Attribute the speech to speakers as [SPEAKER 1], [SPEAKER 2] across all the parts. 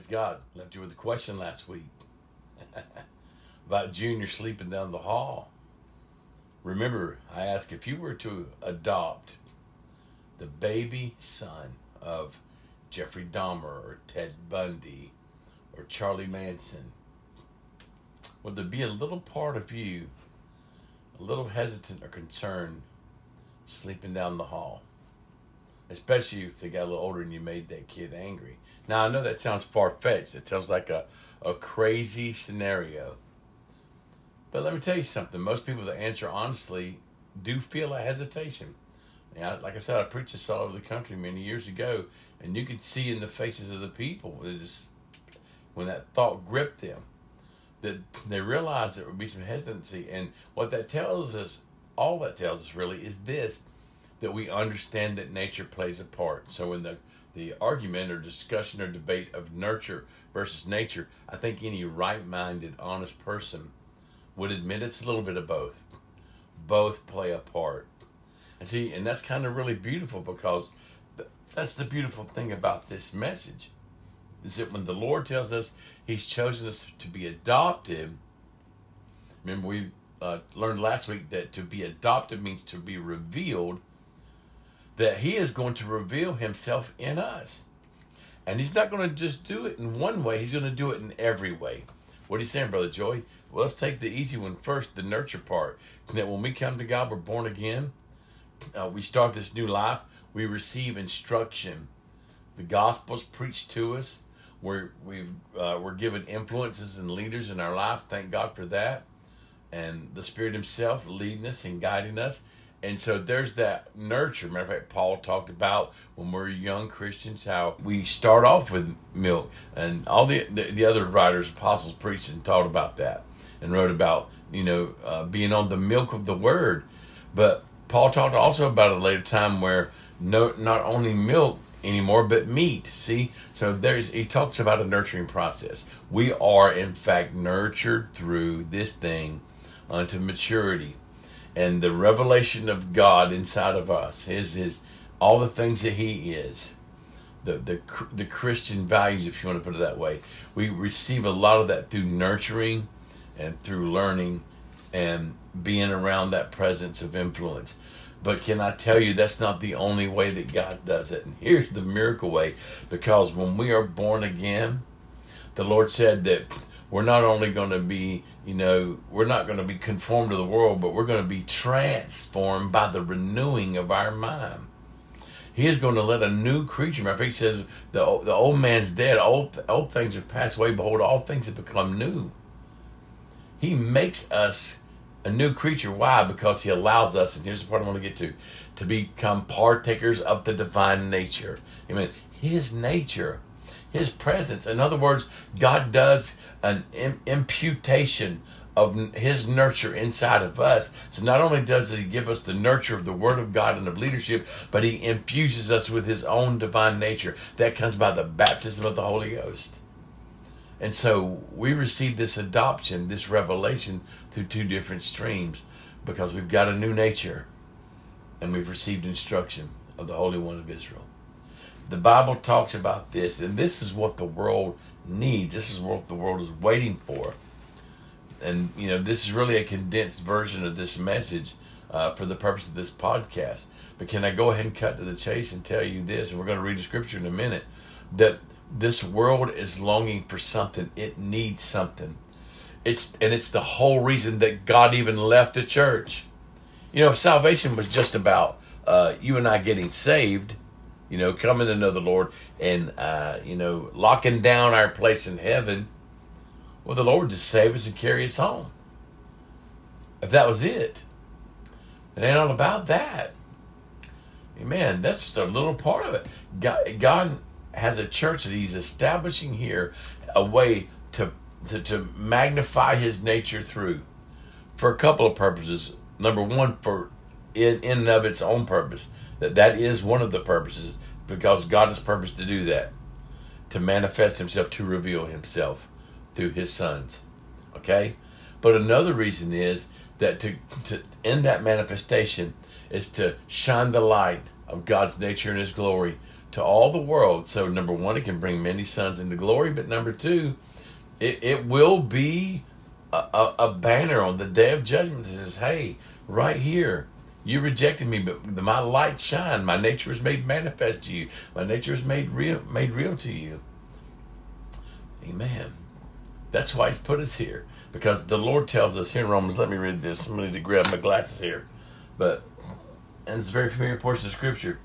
[SPEAKER 1] God. Left you with a question last week about Junior sleeping down the hall. Remember, I asked if you were to adopt the baby son of Jeffrey Dahmer or Ted Bundy or Charlie Manson, would there be a little part of you a little hesitant or concerned sleeping down the hall? Especially if they got a little older and you made that kid angry. Now, I know that sounds far-fetched. It sounds like a crazy scenario. But let me tell you something. Most people that answer honestly do feel a hesitation. Like I said, I preached this all over the country many years ago, and you could see in the faces of the people, when that thought gripped them, that they realized there would be some hesitancy. And what that tells us, all that tells us really, is this, that we understand that nature plays a part. So in the argument or discussion or debate of nurture versus nature, I think any right-minded, honest person would admit it's a little bit of both. Both play a part. And that's kind of really beautiful, because that's the beautiful thing about this message, is that when the Lord tells us He's chosen us to be adopted, remember we learned last week that to be adopted means to be revealed, that He is going to reveal Himself in us. And He's not going to just do it in one way, He's going to do it in every way. What are you saying, Brother Joy? Well, let's take the easy one first, the nurture part. That when we come to God, we're born again. We start this new life. We receive instruction. The gospel's preached to us. We're given influences and leaders in our life. Thank God for that. And the Spirit Himself leading us and guiding us. And so there's that nurture. Matter of fact, Paul talked about when we're young Christians how we start off with milk. And all the other writers, apostles, preached and taught about that and wrote about, being on the milk of the Word. But Paul talked also about a later time where not only milk anymore, but meat. See? So he talks about a nurturing process. We are, in fact, nurtured through this thing unto maturity. And the revelation of God inside of us is all the things that He is. The Christian values, if you want to put it that way. We receive a lot of that through nurturing and through learning and being around that presence of influence. But can I tell you, that's not the only way that God does it. And here's the miracle way. Because when we are born again, the Lord said that we're not only going to be, we're not going to be conformed to the world, but we're going to be transformed by the renewing of our mind. He is going to let a new creature. Matter of fact, He says the old man's dead. Old things have passed away. Behold, all things have become new. He makes us a new creature. Why? Because He allows us, and here's the part I want to get to become partakers of the divine nature. Amen. His nature, His presence. In other words, God does an imputation of His nurture inside of us. So not only does He give us the nurture of the Word of God and of leadership, but He infuses us with His own divine nature. That comes by the baptism of the Holy Ghost. And so we receive this adoption, this revelation, through two different streams, because we've got a new nature and we've received instruction of the Holy One of Israel. The Bible talks about this, and this is what the world needs. This is what the world is waiting for. And, this is really a condensed version of this message for the purpose of this podcast. But can I go ahead and cut to the chase and tell you this, and we're going to read the scripture in a minute, that this world is longing for something. It needs something. It's the whole reason that God even left the church. If salvation was just about you and I getting saved, coming to know the Lord and, locking down our place in heaven, well, the Lord would just save us and carry us home. If that was it. It ain't all about that. Amen. That's just a little part of it. God has a church that He's establishing here, a way to magnify His nature through, for a couple of purposes. Number one, for in and of its own purpose. That is one of the purposes, because God has purposed to do that, to manifest Himself, to reveal Himself through His sons. Okay? But another reason is that to in that manifestation is to shine the light of God's nature and His glory to all the world. So number one, it can bring many sons into glory. But number two, it will be a banner on the day of judgment that says, hey, right here, you rejected me, but my light shine. My nature is made manifest to you. My nature is made real to you. Amen. That's why he's put us here. Because the Lord tells us here in Romans, let me read this. I'm going to need to grab my glasses here. And it's a very familiar portion of Scripture.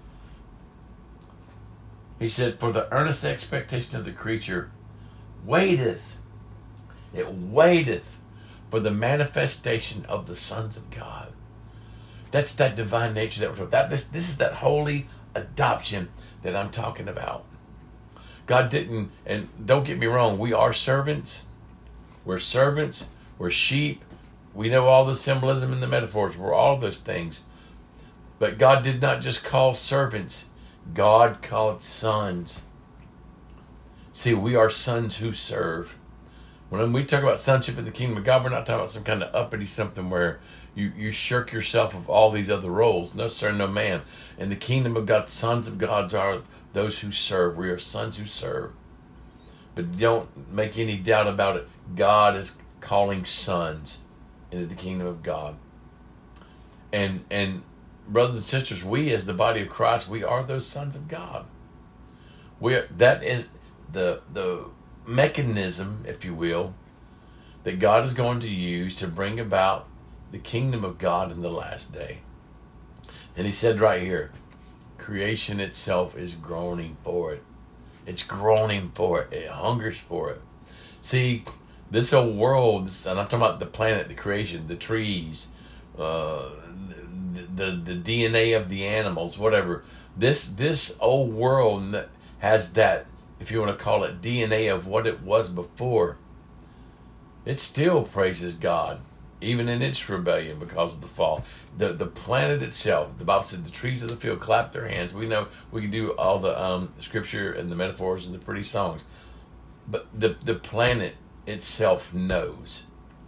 [SPEAKER 1] He said, for the earnest expectation of the creature waiteth. It waiteth for the manifestation of the sons of God. That's that divine nature that we're talking about. This is that holy adoption that I'm talking about. God didn't, and don't get me wrong, we are servants. We're servants. We're sheep. We know all the symbolism and the metaphors. We're all those things. But God did not just call servants. God called sons. See, we are sons who serve. When we talk about sonship in the kingdom of God, we're not talking about some kind of uppity something where you shirk yourself of all these other roles. No, sir, no, ma'am. In the kingdom of God, sons of God are those who serve. We are sons who serve. But don't make any doubt about it. God is calling sons into the kingdom of God. And brothers and sisters, we as the body of Christ, we are those sons of God. That is the mechanism, if you will, that God is going to use to bring about the kingdom of God in the last day. And he said right here, creation itself is groaning for it. It's groaning for it. It hungers for it. See, this whole world, and I'm talking about the planet, the creation, the trees, the DNA of the animals, whatever. This old world has that, if you want to call it, DNA of what it was before. It still praises God, even in its rebellion because of the fall. The planet itself, the Bible said the trees of the field clap their hands. We know we can do all the scripture and the metaphors and the pretty songs. But the planet itself knows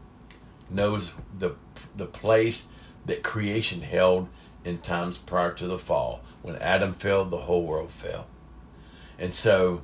[SPEAKER 1] the place that creation held in times prior to the fall. When Adam fell, the whole world fell. And so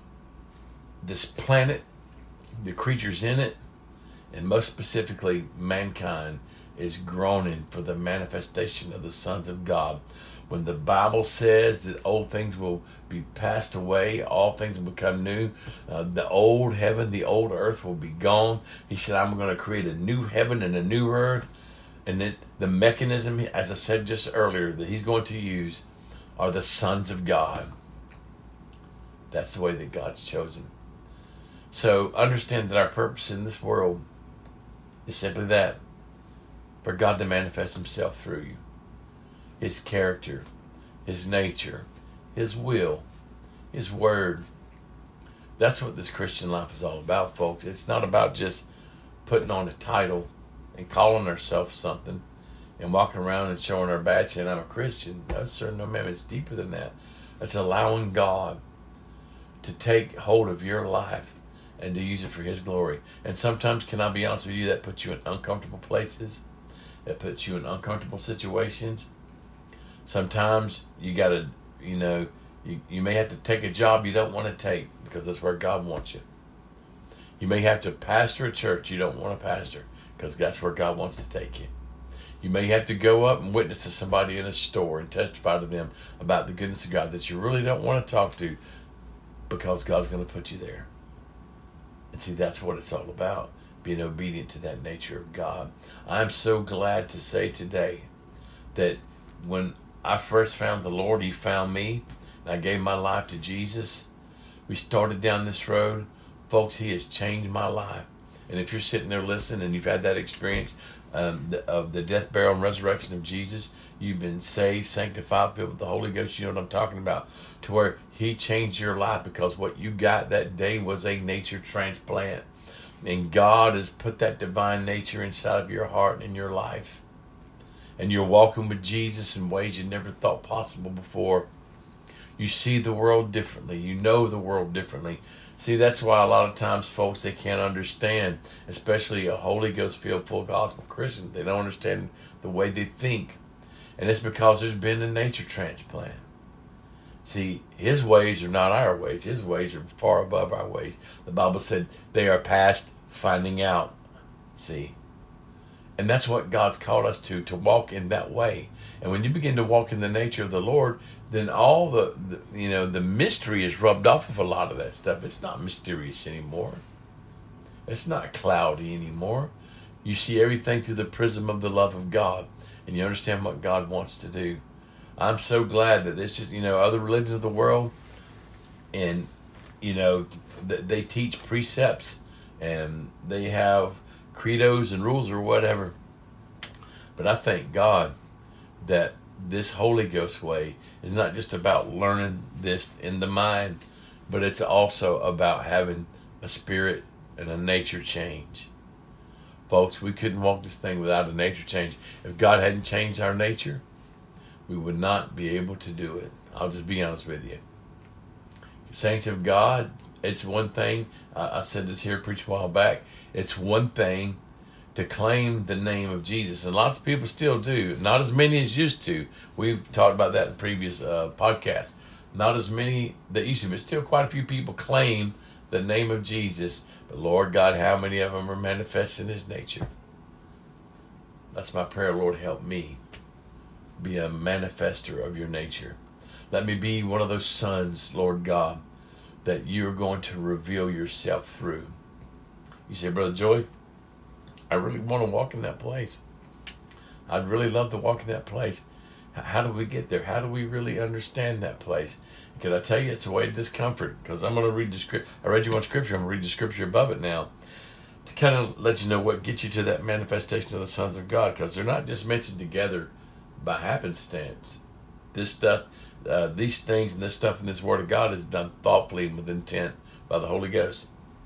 [SPEAKER 1] this planet, the creatures in it, and most specifically mankind, is groaning for the manifestation of the sons of God. When the Bible says that old things will be passed away, all things will become new, the old heaven, the old earth will be gone. He said, I'm going to create a new heaven and a new earth. And the mechanism, as I said just earlier, that he's going to use are the sons of God. That's the way that God's chosen. So understand that our purpose in this world is simply that, for God to manifest himself through you. His character, his nature, his will, his word. That's what this Christian life is all about, folks. It's not about just putting on a title and calling ourselves something and walking around and showing our badge saying I'm a Christian. No, sir, no, ma'am. It's deeper than that. It's allowing God to take hold of your life and to use it for his glory. And sometimes, can I be honest with you, that puts you in uncomfortable places. That puts you in uncomfortable situations. Sometimes you got to, you may have to take a job you don't want to take because that's where God wants you. You may have to pastor a church you don't want to pastor because that's where God wants to take you. You may have to go up and witness to somebody in a store and testify to them about the goodness of God that you really don't want to talk to because God's going to put you there. And see, that's what it's all about, being obedient to that nature of God. I'm so glad to say today that when I first found the Lord, he found me, and I gave my life to Jesus. We started down this road. Folks, he has changed my life. And if you're sitting there listening and you've had that experience of the death, burial, and resurrection of Jesus, you've been saved, sanctified, filled with the Holy Ghost, you know what I'm talking about, to where he changed your life because what you got that day was a nature transplant. And God has put that divine nature inside of your heart and in your life. And you're walking with Jesus in ways you never thought possible before. You see the world differently. You know the world differently. See, that's why a lot of times folks, they can't understand, especially a Holy Ghost filled full gospel Christian. They don't understand the way they think. And it's because there's been a nature transplant. See, his ways are not our ways. His ways are far above our ways. The Bible said they are past finding out. See? And that's what God's called us to walk in that way. And when you begin to walk in the nature of the Lord, then all the mystery is rubbed off of a lot of that stuff. It's not mysterious anymore. It's not cloudy anymore. You see everything through the prism of the love of God, and you understand what God wants to do. I'm so glad that this is, other religions of the world, and, they teach precepts, and they have credos and rules or whatever. But I thank God that this Holy Ghost way is not just about learning this in the mind, but it's also about having a spirit and a nature change. Folks, we couldn't walk this thing without a nature change. If God hadn't changed our nature, we would not be able to do it. I'll just be honest with you. Saints of God, it's one thing. I said this here, preached a while back. It's one thing to claim the name of Jesus. And lots of people still do. Not as many as used to. We've talked about that in previous podcasts. Not as many that used to, but still quite a few people claim the name of Jesus. But Lord God, how many of them are manifesting his nature? That's my prayer. Lord, help me be a manifester of your nature. Let me be one of those sons, Lord God, that you're going to reveal yourself through. You say, Brother Joy, I really want to walk in that place. I'd really love to walk in that place. How do we get there? How do we really understand that place? Can I tell you it's a way of discomfort? Because I'm going to read the script. I read you one scripture. I'm going to read the scripture above it now to kind of let you know what gets you to that manifestation of the sons of God. Because they're not just mentioned together by happenstance. This stuff, these things and this stuff in this Word of God is done thoughtfully and with intent by the Holy Ghost.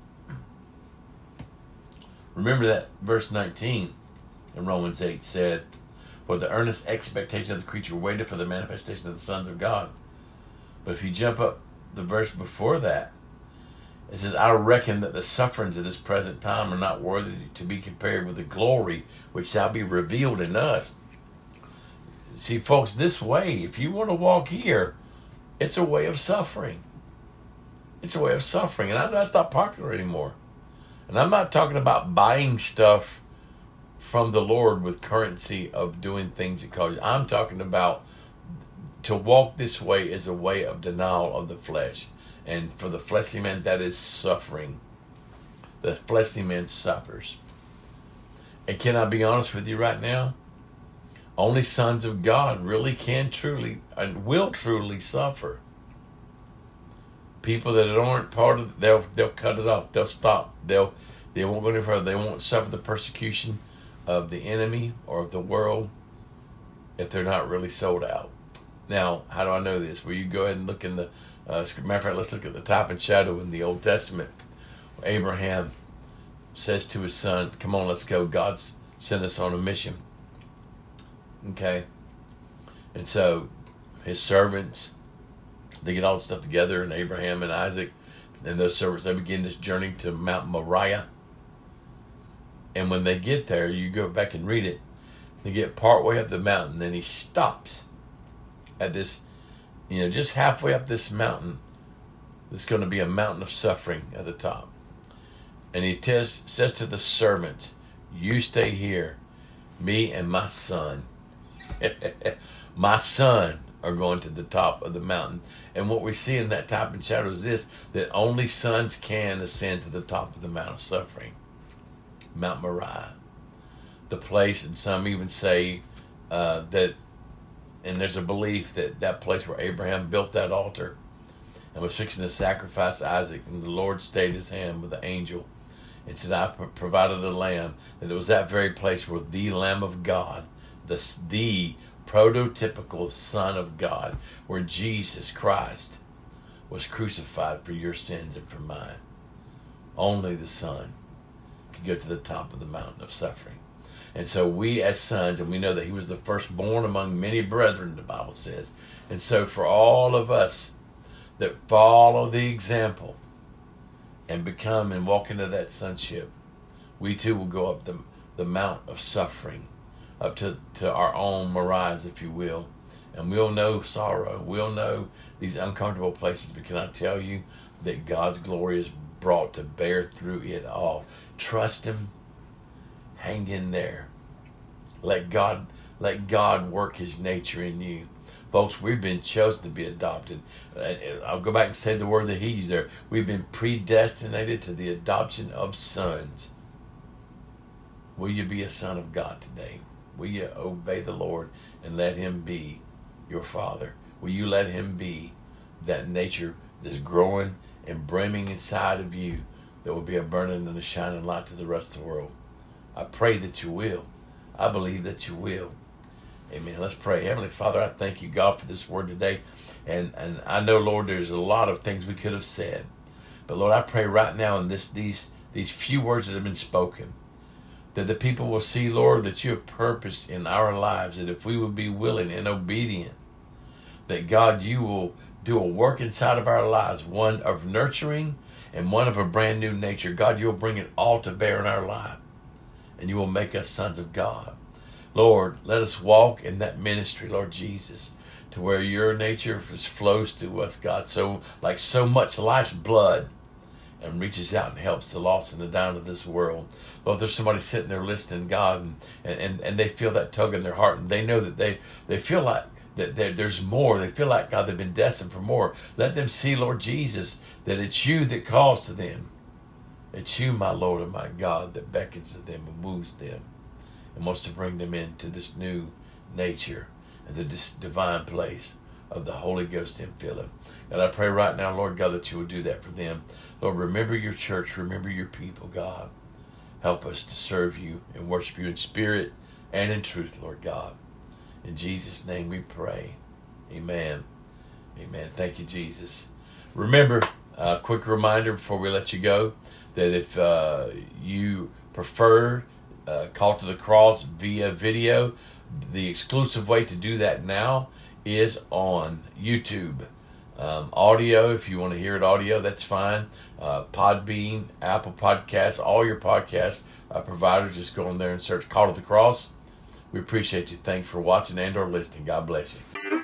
[SPEAKER 1] Remember that verse 19 in Romans 8 said, for the earnest expectation of the creature waited for the manifestation of the sons of God. But if you jump up the verse before that, it says, I reckon that the sufferings of this present time are not worthy to be compared with the glory which shall be revealed in us. See, folks, this way, if you want to walk here, it's a way of suffering. It's a way of suffering. And I know that's not popular anymore. And I'm not talking about buying stuff from the Lord with currency of doing things that cause you. I'm talking about to walk this way is a way of denial of the flesh. And for the fleshly man, that is suffering. The fleshly man suffers. And can I be honest with you right now? Only sons of God really can truly and will truly suffer. People that aren't part of it, they'll cut it off. They'll stop. They won't go any further. They won't suffer the persecution of the enemy or of the world if they're not really sold out. Now, how do I know this? Well, you go ahead and look in the matter of fact, let's look at the type and shadow in the Old Testament. Abraham says to his son, come on, let's go. God's sent us on a mission. Okay? And so his servants, they get all the stuff together, and Abraham and Isaac and those servants, they begin this journey to Mount Moriah. And when they get there, you go back and read it, they get partway up the mountain, then he stops at this, just halfway up this mountain. There's going to be a mountain of suffering at the top. And he says to the servants, you stay here, me and my son. My son are going to the top of the mountain. And what we see in that type and shadow is this, that only sons can ascend to the top of the Mount of Suffering. Mount Moriah. The place, and some even say that, and there's a belief that that place where Abraham built that altar and was fixing to sacrifice Isaac, and the Lord stayed his hand with the angel and said, I've provided a lamb. And it was that very place where the Lamb of God, the prototypical Son of God, where Jesus Christ was crucified for your sins and for mine. Only the Son can go to the top of the mountain of suffering. And so we as sons, and we know that he was the firstborn among many brethren, the Bible says. And so for all of us that follow the example and become and walk into that sonship, we too will go up the mount of suffering, up to our own Moriahs, if you will. And we'll know sorrow. We'll know these uncomfortable places. But can I tell you that God's glory is brought to bear through it all? Trust Him. Hang in there. Let God work His nature in you. Folks, we've been chosen to be adopted. I'll go back and say the word that he used there. We've been predestinated to the adoption of sons. Will you be a son of God today? Will you obey the Lord and let Him be your Father? Will you let Him be that nature that's growing and brimming inside of you that will be a burning and a shining light to the rest of the world? I pray that you will. I believe that you will. Amen. Let's pray. Heavenly Father, I thank you, God, for this word today. And I know, Lord, there's a lot of things we could have said. But, Lord, I pray right now in these few words that have been spoken, that the people will see, Lord, that you have purpose in our lives, that if we would be willing and obedient, that, God, you will do a work inside of our lives, one of nurturing and one of a brand new nature. God, you'll bring it all to bear in our life, and you will make us sons of God. Lord, let us walk in that ministry, Lord Jesus, to where your nature flows to us, God, so like so much life's blood, and reaches out and helps the lost and the down of this world. Lord, there's somebody sitting there listening, God, and they feel that tug in their heart, and they know that they feel like that there's more. They feel like, God, they've been destined for more. Let them see, Lord Jesus, that it's you that calls to them. It's you, my Lord and my God, that beckons to them and moves them and wants to bring them into this new nature and this divine place of the Holy Ghost infilling. And I pray right now, Lord God, that you will do that for them. Lord, remember your church. Remember your people, God. Help us to serve you and worship you in spirit and in truth, Lord God. In Jesus' name we pray. Amen. Amen. Thank you, Jesus. Remember, a quick reminder before we let you go, that if you prefer Call to the Cross via video, the exclusive way to do that now is on YouTube. Audio, if you want to hear it audio, that's fine. Podbean, Apple Podcasts, all your podcast providers, just go in there and search Call to the Cross. We appreciate you. Thanks for watching and or listening. God bless you.